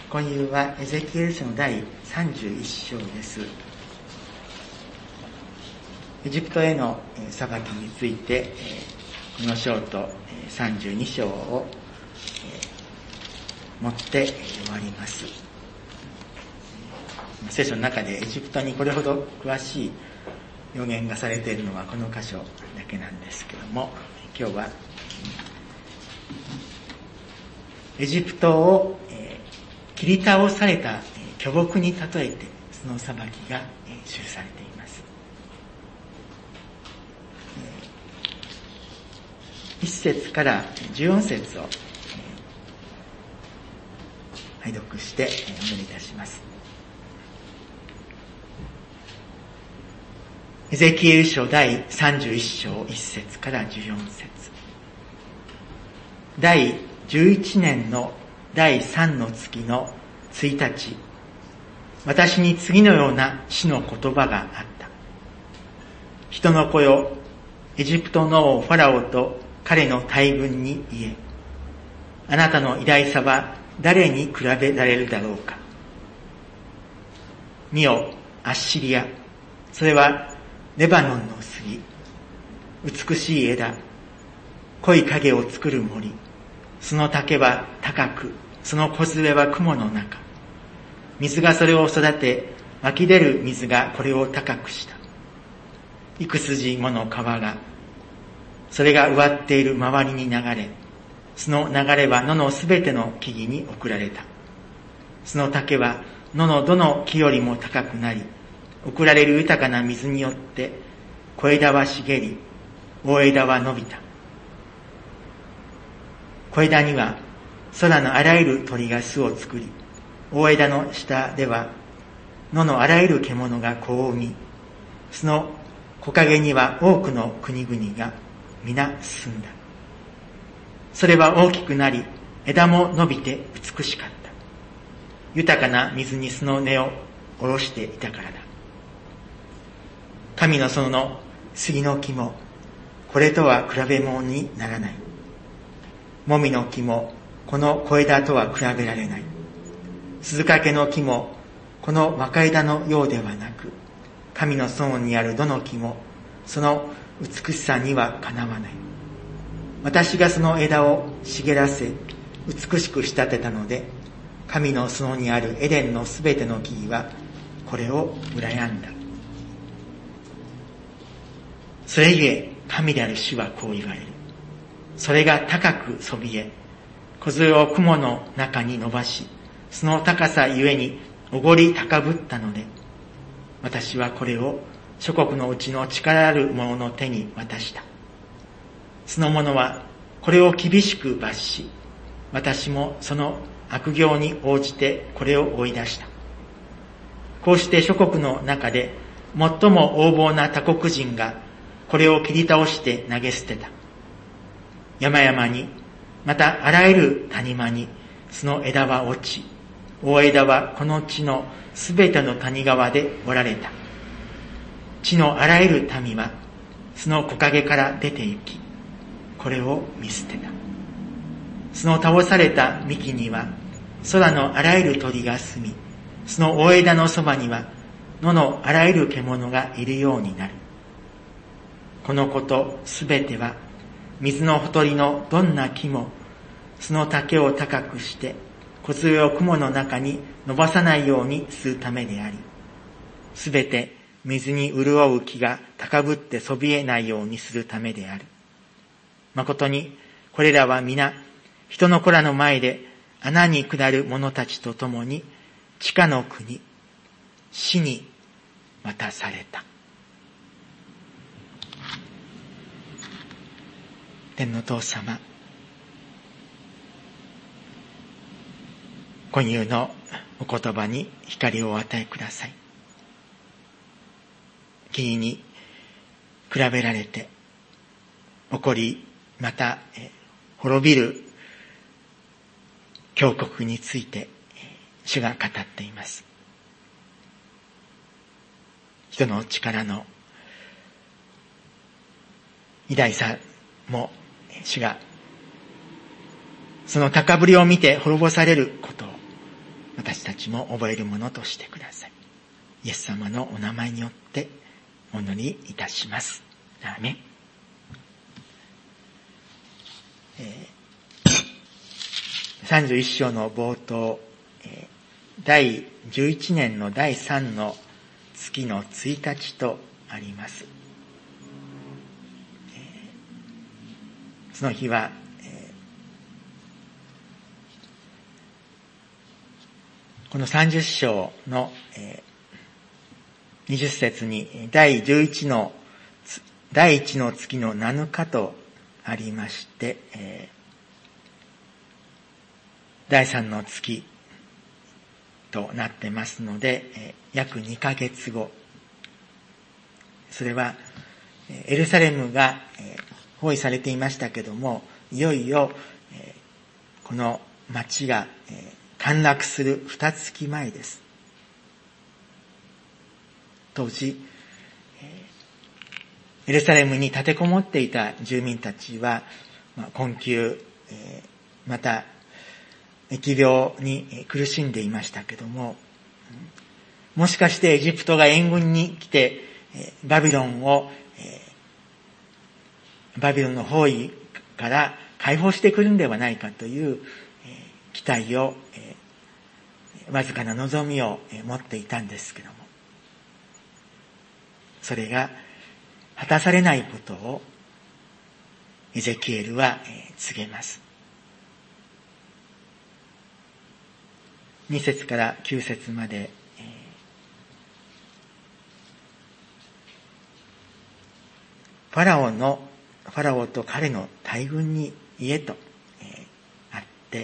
今夕はエゼキエル書の第31章です。エジプトへの裁きについて、この章と32章をもって終わります。聖書の中でエジプトにこれほど詳しい予言がされているのはこの箇所だけなんですけども、今日はエジプトを切り倒された巨木に例えてその裁きが記されています。1節から14節を拝読してお読みいたします。エゼキエル書第31章1節から14節。第11年の第3の月の1日、私に次のような主の言葉があった。人の子よ、エジプトの王ファラオと彼の大軍に言え、あなたの偉大さは誰に比べられるだろうか。見よ、アッシリア、それはレバノンの杉、美しい枝、濃い影を作る森、その竹は高く、その梢は雲の中。水がそれを育て、湧き出る水がこれを高くした。幾筋もの川が、それが植わっている周りに流れ、その流れは野のすべての木々に送られた。その竹は野のどの木よりも高くなり、送られる豊かな水によって、小枝は茂り、大枝は伸びた。小枝には空のあらゆる鳥が巣を作り、大枝の下では野のあらゆる獣が子を産み、その木陰には多くの国々が皆住んだ。それは大きくなり、枝も伸びて美しかった。豊かな水にその根を下ろしていたからだ。神の園の杉の木もこれとは比べ物にならない。もみの木もこの小枝とは比べられない。鈴掛の木もこの若枝のようではなく、神の園にあるどの木もその美しさにはかなわない。私がその枝を茂らせ美しく仕立てたので、神の園にあるエデンのすべての木々はこれを羨んだ。それゆえ神である主はこう言われる。それが高くそびえ、梢を雲の中に伸ばし、その高さゆえにおごり高ぶったので、私はこれを諸国のうちの力ある者の手に渡した。その者はこれを厳しく罰し、私もその悪行に応じてこれを追い出した。こうして諸国の中で最も横暴な他国人がこれを切り倒して投げ捨てた。山々に、またあらゆる谷間にその枝は落ち、大枝はこの地のすべての谷川で折られた。地のあらゆる民はその木陰から出て行き、これを見捨てた。その倒された幹には空のあらゆる鳥が住み、その大枝のそばには野のあらゆる獣がいるようになる。このことすべては水のほとりのどんな木もその丈を高くして梢を雲の中に伸ばさないようにするためであり、すべて水に潤う木が高ぶってそびえないようにするためである。誠にこれらは皆人の子らの前で穴に下る者たちと共に地下の国死に渡された。天の父様、今夕のお言葉に光をお与えください。木々に比べられて起こり、また滅びる強国について主が語っています。人の力の偉大さも主がその高ぶりを見て滅ぼされることをま私たちも覚えるものとしてください。イエス様のお名前によってお祈りいたします。アーメン。31章の冒頭、第11年の第3の月の1日とあります。その日は、この30章の20節に第1の月の7日とありまして、第3の月となってますので、約2ヶ月後、それはエルサレムが包囲されていましたけども、いよいよこの町が陥落する2月前です。当時エルサレムに立てこもっていた住民たちは困窮、また疫病に苦しんでいましたけども、もしかしてエジプトが援軍に来てバビロンの包囲から解放してくるんではないかという期待を、わずかな望みを持っていたんですけども、それが果たされないことをエゼキエルは告げます。2節から9節まで、ファラオと彼の大軍に言えと、あって、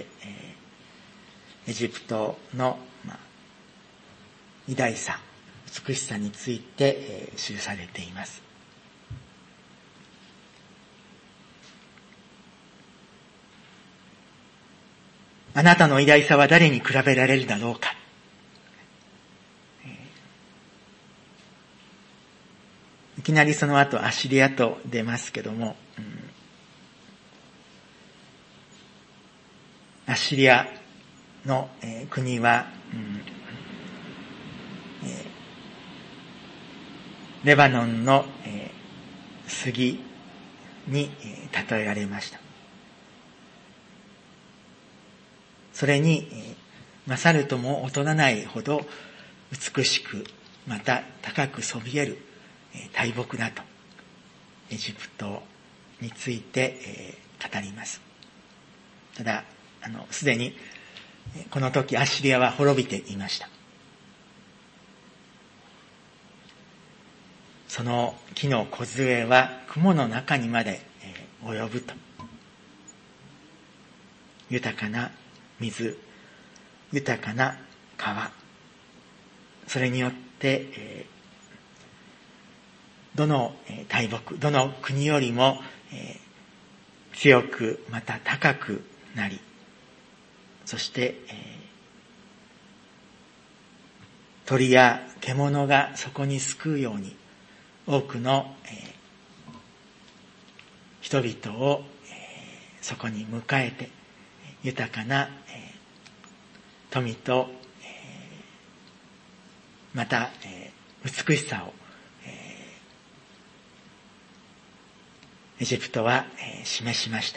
エジプトの、偉大さ、美しさについて、記されています。あなたの偉大さは誰に比べられるだろうか。いきなりその後アシリアと出ますけども、アシリアの国は、レバノンの杉に例えられました。それに勝るとも劣らないほど美しく、また高くそびえる大木だとエジプトについて語ります。ただすでにこの時アッシリアは滅びていました。その木の梢は雲の中にまで及ぶと。豊かな水、豊かな川、それによってどの大木、どの国よりも強くまた高くなり、そして鳥や獣がそこに巣うように多くの人々をそこに迎えて豊かな富とまた美しさをエジプトは示しました。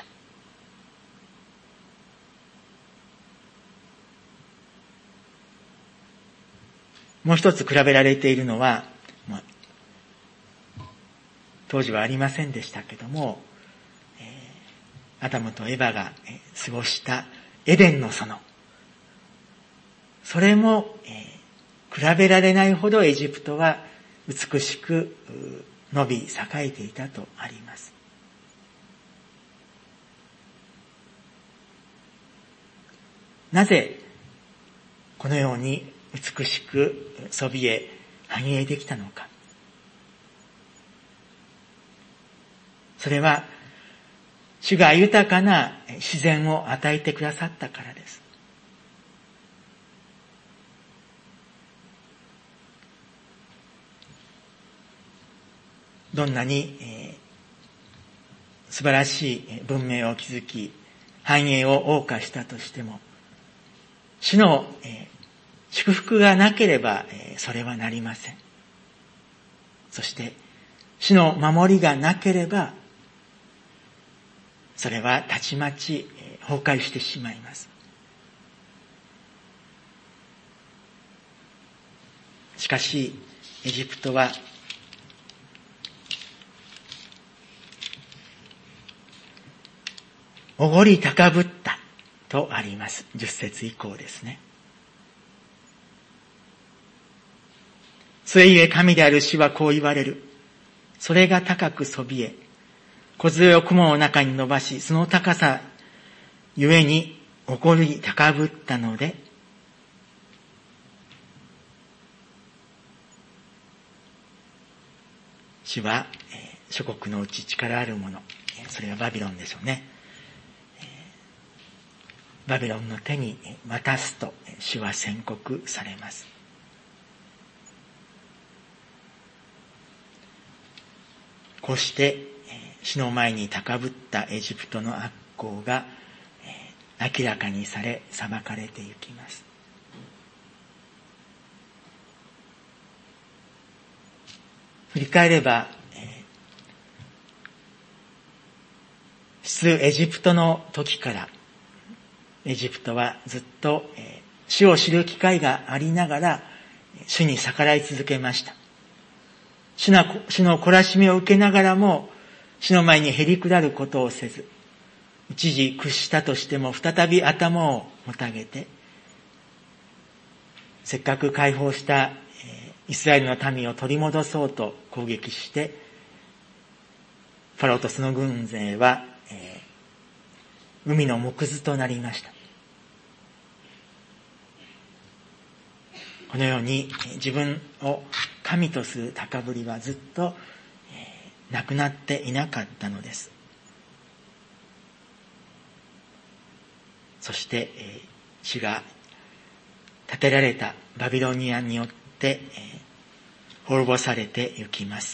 もう一つ比べられているのは、当時はありませんでしたけども、アダムとエヴァが過ごしたエデンの園、それも比べられないほどエジプトは美しく伸び栄えていたとあります。なぜこのように美しくそびえ繁栄できたのか。それは主が豊かな自然を与えてくださったからです。どんなに素晴らしい文明を築き繁栄を謳歌したとしても、主の祝福がなければそれはなりません。そして主の守りがなければそれはたちまち崩壊してしまいます。しかしエジプトはおごり高ぶったとあります。10節以降ですね。それゆえ神である主はこう言われる。それが高くそびえ、梢を雲の中に伸ばし、その高さゆえにおごり高ぶったので、主は諸国のうち力あるもの、それはバビロンでしょうね。バビロンの手に渡すと主は宣告されます。こうして主の前に高ぶったエジプトの悪行が明らかにされ裁かれていきます。振り返れば出エジプトの時からエジプトはずっと主を知る機会がありながら主に逆らい続けました。主の懲らしみを受けながらも主の前にへり下ることをせず、一時屈したとしても再び頭をもたげて、せっかく解放したイスラエルの民を取り戻そうと攻撃して、ファローとその軍勢は海の藻くずとなりました。このように自分を神とする高ぶりはずっとなくなっていなかったのです。そして主が建てられたバビロニアによって滅ぼされてゆきます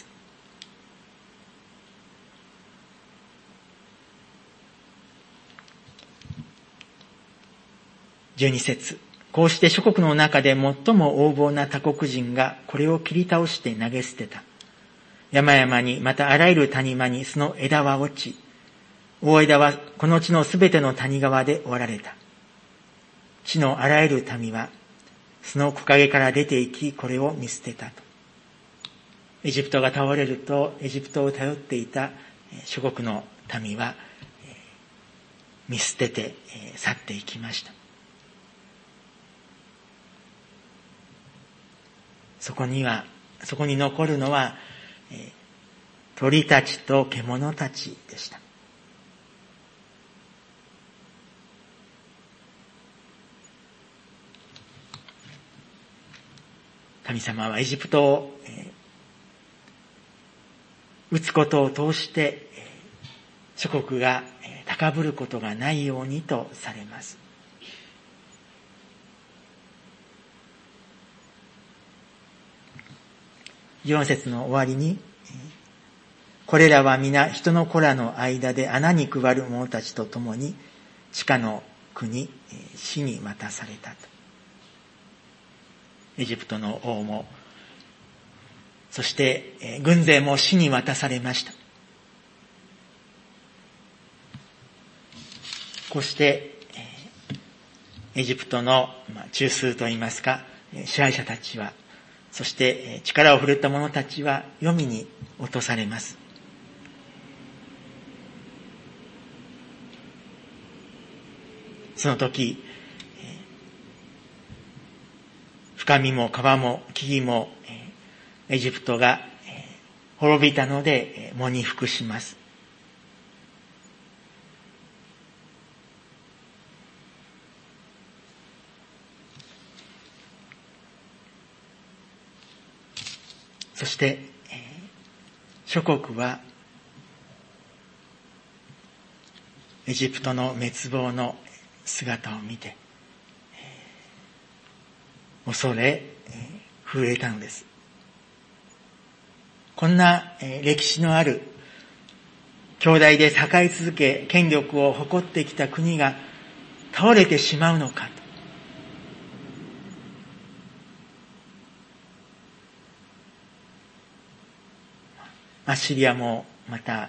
。12節、こうして諸国の中で最も横暴な他国人がこれを切り倒して投げ捨てた。山々にまたあらゆる谷間にその枝は落ち、大枝はこの地のすべての谷川で折られた。地のあらゆる民はその木陰から出て行き、これを見捨てたと。エジプトが倒れると、エジプトを頼っていた諸国の民は見捨てて去っていきました。そこに残るのは鳥たちと獣たちでした。神様はエジプトを撃つことを通して諸国が高ぶることがないようにとされます。4節の終わりに、これらは皆人の子らの間で穴に配る者たちと共に地下の国死に渡されたと。エジプトの王もそして軍勢も死に渡されました。こうしてエジプトの中枢といいますか支配者たちは、そして力を振るった者たちは黄泉に落とされます。その時、深みも川も木々もエジプトが滅びたので喪に服します。そして諸国はエジプトの滅亡の姿を見て恐れ震えたのです。こんな歴史のある強大で栄え続け権力を誇ってきた国が倒れてしまうのかと、 アッシリアもまた、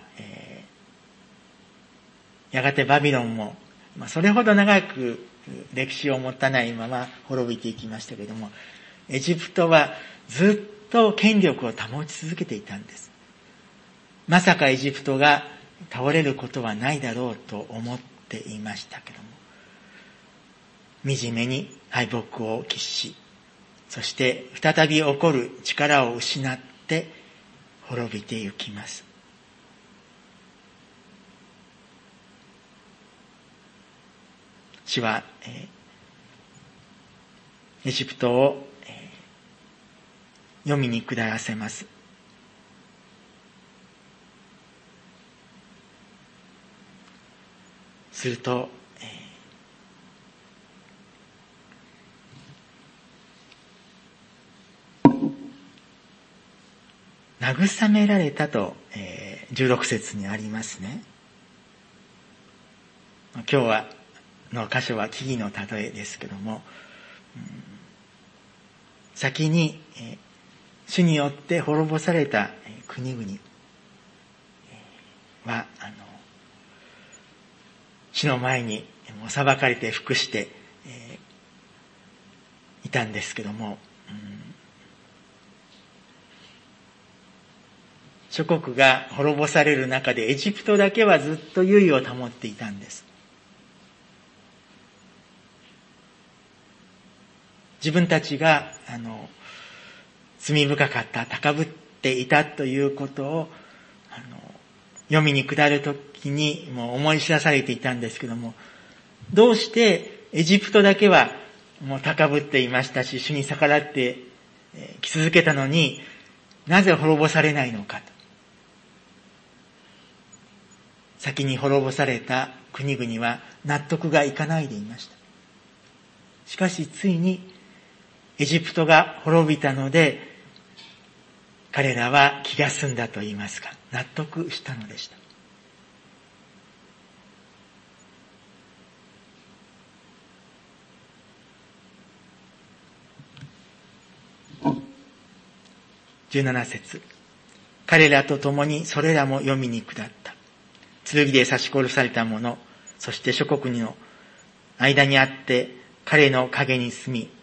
やがてバビロンも、それほど長く歴史を持たないまま滅びていきましたけれども、エジプトはずっと権力を保ち続けていたんです。まさかエジプトが倒れることはないだろうと思っていましたけども、惨めに敗北を喫し、そして再び起こる力を失って滅びてゆきます。主は、エジプトを、黄泉に下らせます。すると、慰められたと、16節にありますね。今日の箇所は木々の例えですけども、先に、主によって滅ぼされた国々は、主の前に裁かれて服して、いたんですけども、諸国が滅ぼされる中でエジプトだけはずっと優位を保っていたんです。自分たちが罪深かった、高ぶっていたということを黄泉に下るときにもう思い知らされていたんですけども、どうしてエジプトだけはもう高ぶっていましたし、主に逆らって来続けたのに、なぜ滅ぼされないのかと。先に滅ぼされた国々は納得がいかないでいました。しかしついにエジプトが滅びたので、彼らは気が済んだと言いますか、納得したのでした。17節、彼らと共にそれらも黄泉に下った。剣で刺し殺された者、そして諸国の間にあって彼の影に住み、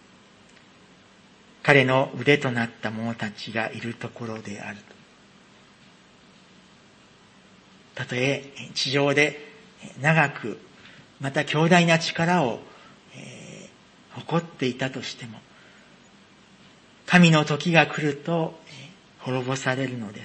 彼の腕となった者たちがいるところである。たとえ地上で長く、また強大な力を誇っていたとしても、神の時が来ると滅ぼされるのです。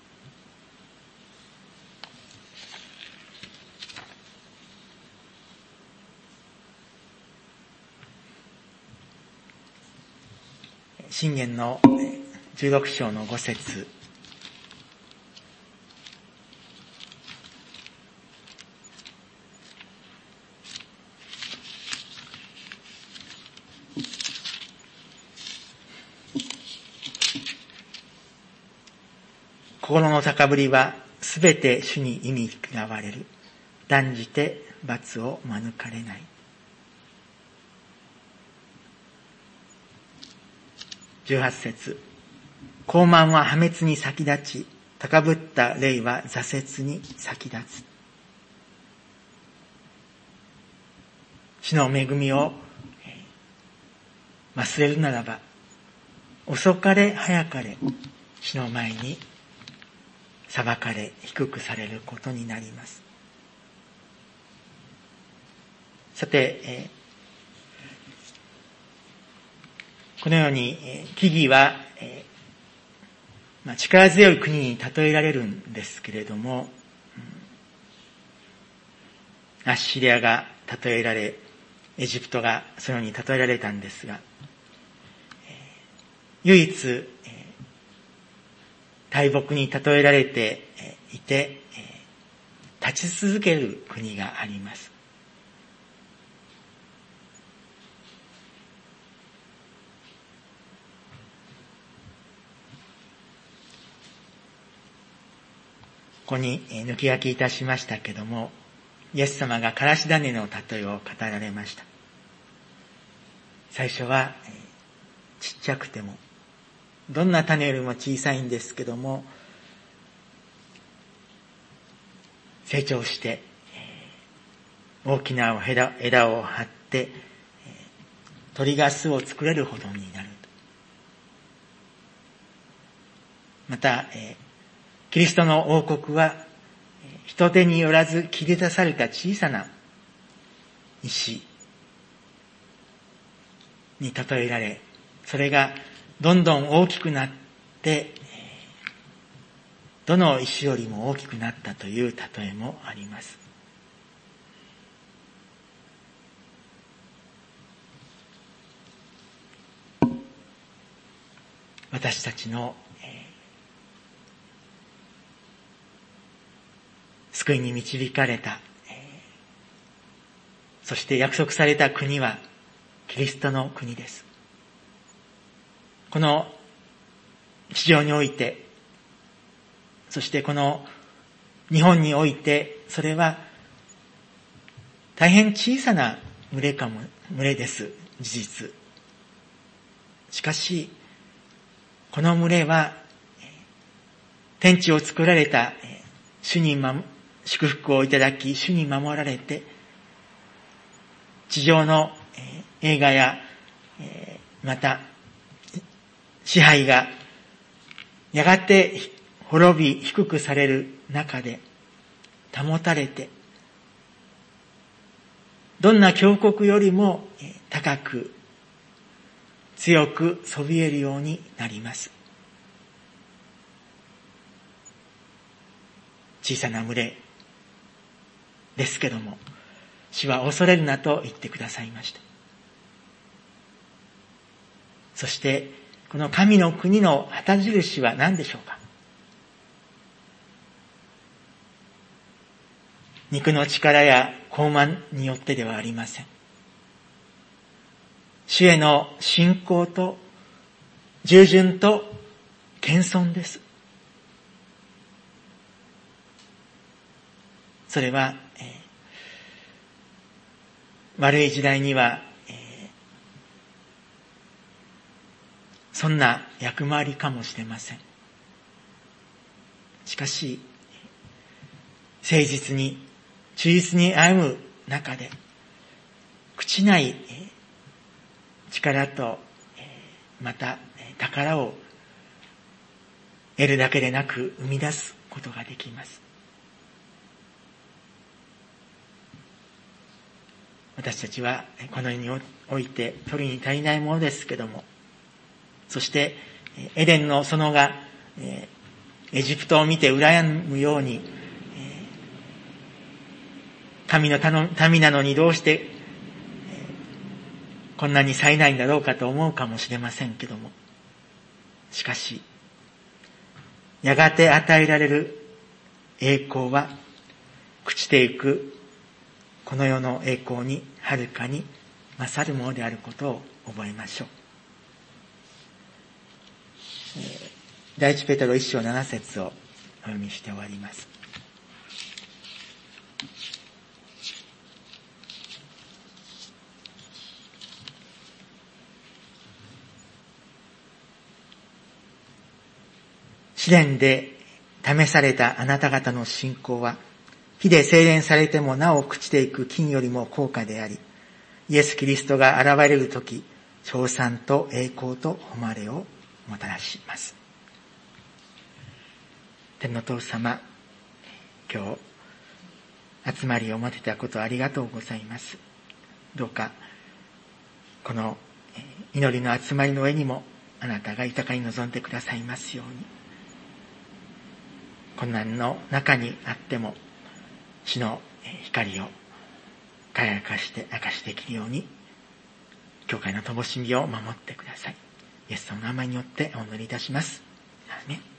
箴言の16章の5節、心の高ぶりはすべて主に忌み嫌われる。断じて罰を免れない。18節、高慢は破滅に先立ち、高ぶった霊は挫折に先立つ。主の恵みを忘れるならば、遅かれ早かれ主の前に裁かれ低くされることになります。さて、このように木々は力強い国に例えられるんですけれども、アッシリアが例えられ、エジプトがそのように例えられたんですが、唯一大木に例えられていて、立ち続ける国があります。ここに抜き書きいたしましたけども、イエス様がからし種の例えを語られました。最初はちっちゃくても、どんな種よりも小さいんですけども、 成長して、大きな枝を張って、鳥が巣を作れるほどになる。また、キリストの王国は、人手によらず切り出された小さな石に例えられ、それがどんどん大きくなって、どの石よりも大きくなったという例えもあります。私たちの、救いに導かれた、そして約束された国はキリストの国です。この地上において、そしてこの日本において、それは大変小さな群れです、事実。しかし、この群れは、天地を作られた主に祝福をいただき、主に守られて、地上の栄華や、また支配がやがて滅び低くされる中で保たれて、どんな強国よりも高く強くそびえるようになります。小さな群れですけども、主は恐れるなと言ってくださいました。そしてこの神の国の旗印は何でしょうか。肉の力や傲慢によってではありません。主への信仰と従順と謙遜です。それは、悪い時代には、そんな役回りかもしれません。しかし、誠実に忠実に歩む中で、朽ちない力とまた宝を得るだけでなく生み出すことができます。私たちはこの世において取るに足りないものですけども、そしてエデンの園がエジプトを見て羨むように、神の民なのにどうしてこんなに冴えないんだろうかと思うかもしれませんけども、しかしやがて与えられる栄光は朽ちていくこの世の栄光にはるかに勝るものであることを覚えましょう。第一ペテロ1章7節をお読みして終わります。試練で試されたあなた方の信仰は、火で精錬されてもなお朽ちていく金よりも高価であり、イエス・キリストが現れるとき、称賛と栄光と誉れをもたらします。天の父様、今日集まりを持てたことありがとうございます。どうかこの祈りの集まりの上にもあなたが豊かに臨んでくださいますように、困難の中にあっても主の光を輝かして明かしできるように、教会の灯火を守ってください。イエス様の名前によってお祈りいたします。アーメン。